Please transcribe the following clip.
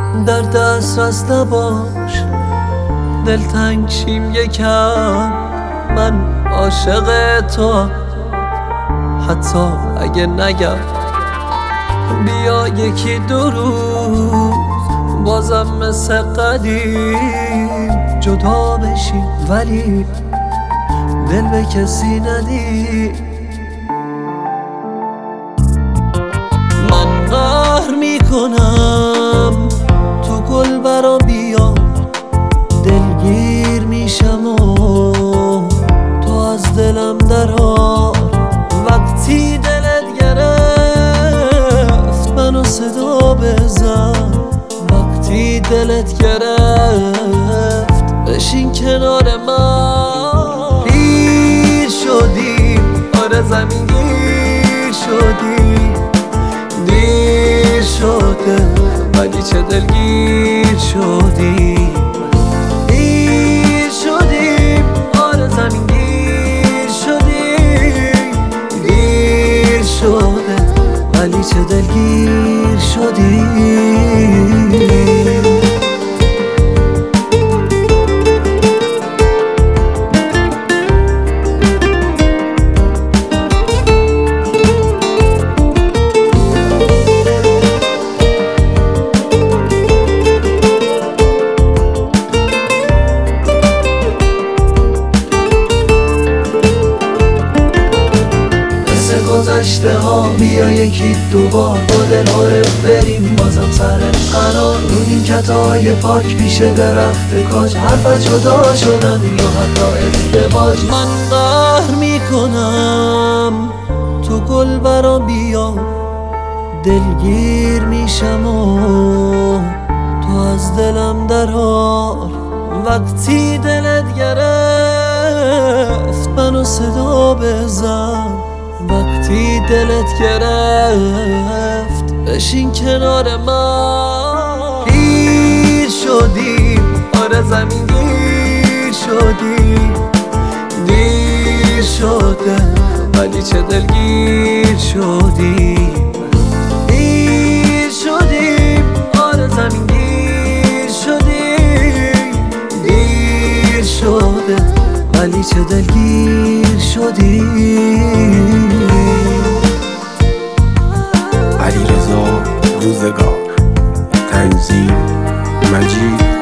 در دسترس نباش، دلتنگ شیم یکم، من عاشق تو. حتی اگه نگم بیا یکی دو روز، بازم مثل قدیم جدا بشیم، ولی دل به کسی ندی. من قهر میکنم تو گل برا بیا، دلگیر میشم و تو از دلم درار. وقتی دلت گرفت منو صدا بزن، وقتی دلت گرفت بشین کنار من. پیر شدیم، آره زمین گیر شدیم، دیر شده ولی چه دلگیر شدیم. پیر شدیم، آره زمین گیر شدیم، دیر شده ولی چه دلگیر شدیم. گذشته ها بیا یکی دوبار با دل‌ها بریم بازم سر قرار. رو نیمکت‌های پاک پیش درخت کاج، حرف از جدا شدن یا حتی ازدواج. من قهر میکنم تو گل برا بیا، دلگیر میشم و تو از دلم درار. وقتی دلت گرفت منو صدا بزن، وقتی دلت گرفت بشین کنار من. پیر شدیم، آره زمین گیر شدیم، دیر شده ولی چه دلگیر شدیم. پیر شدیم، آره زمین گیر شدیم، دیر شده ولی چه دلگیر شدیم. علیرضا روزگار، تنظیم مجید